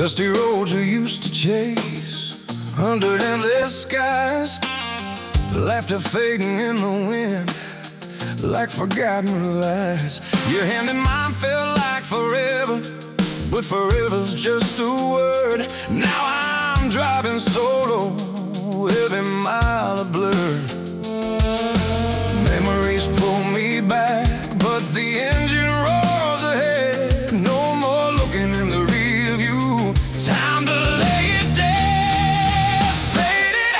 Dusty roads we used to chase under endless skies, laughter fading in the wind like forgotten lies. Your hand in mine felt like forever, but forever's just a word. Now I'm driving solo, every mile a blur.